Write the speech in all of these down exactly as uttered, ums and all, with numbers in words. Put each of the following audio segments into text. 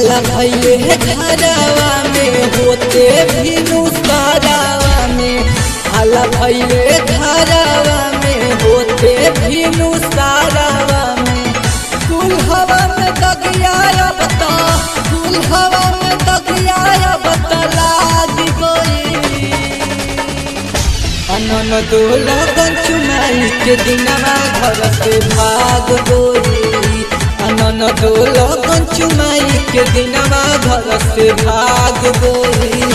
हला भैले घरवा में होते भी नुसरावा में, हला भैले घरवा में होते भी नुसरावा में। दुल्हवा में दगिया बता, दुल्हवा में दगिया बता लाग गई। अनन दो लगन चुनाई के दिनवा घर से भाग गई। अनन दो लगन चुनाई के दिनवा घर से भाग गई।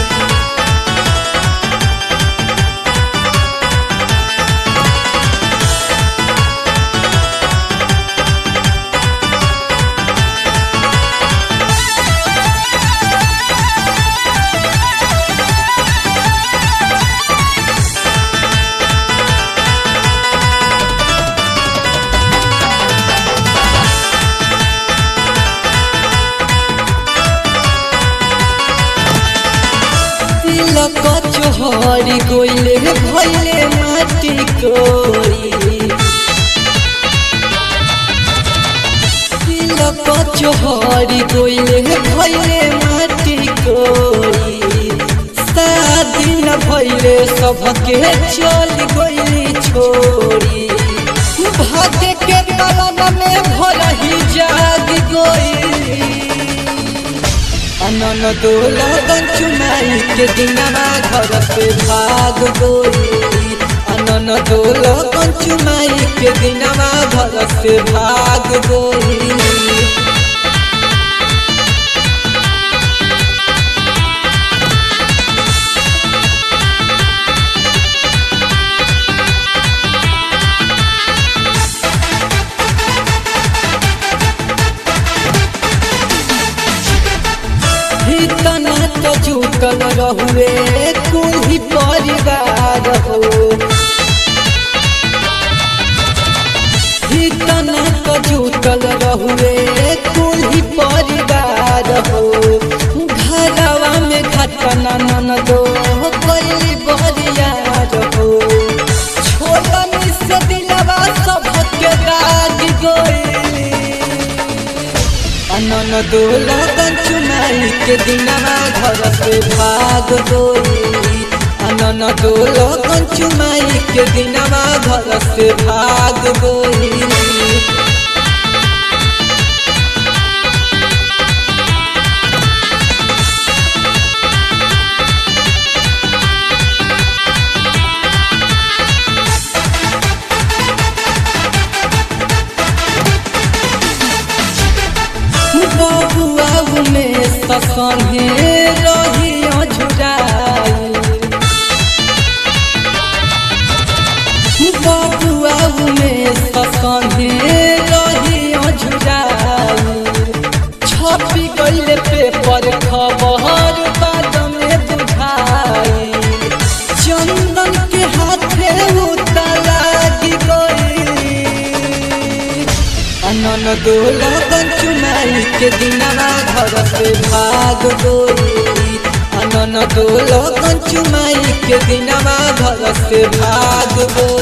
चोहरी गोइले भैले माटी कोई, तिलक चोहरी गोइले भैले माटी कोई। शादी न भैले सबके चल गइली छोड़ी, भाग्य के कलम में भरही जाग गई। अनन दो लगन चुनाई के दिनवा घर से भाग गई। अनन दो लगन चुनाई के दिनवा घर से भाग गई। तना तो जुटल रहुए कुल परिवार हो, तना तो जुटल रहुए कुल परिवार हो। घरवा में घटना नन दो कैली बरियार हो, छोड़न से दिलवा सबके दाग गई। अनन दो लगन चुनाई के दिनवा घर से भाग गई। अनन दो लगन चुनाई के दिनवा घर से भाग गई। बबुआ में ससने रही झुराई, बबुआ में ससने रही झुराई। छपी गइले पेपर खबर बाद में बुझाई, चंदन के हाथे उता लागी गई। अनन दो लगन चुनाई के दिनवा घर से भाग गई। अनन दो लगन चुनाई के दिनवा घर से भाग गई।